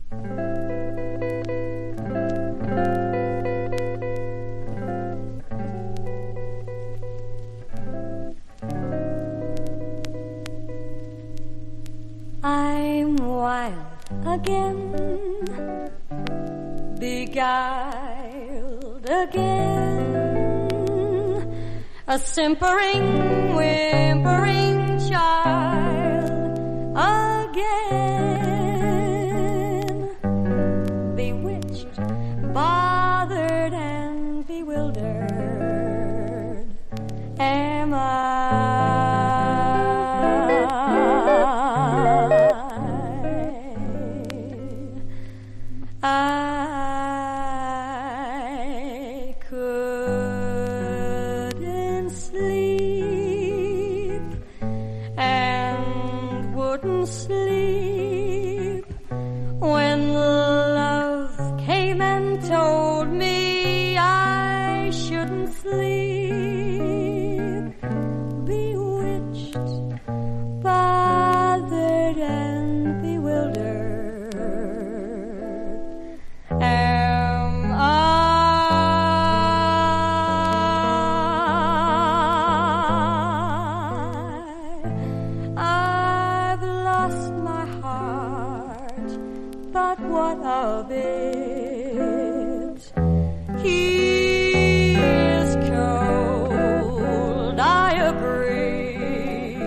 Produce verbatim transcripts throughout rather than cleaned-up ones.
I'm wild again, beguiled again, a simpering, whimpering child again, bewitched, bothered and bewildered am I. I couldn't sleep and wouldn't sleep when love came and told me I shouldn't sleep, bewitched, bothered and bewildered am I. I've lost my heart, but what of it? He is cold, I agree.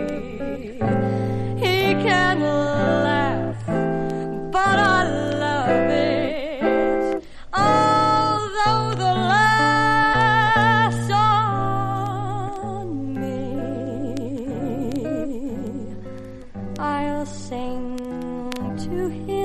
He can laugh, but I love it. Although the laugh's on me, I'll sing to him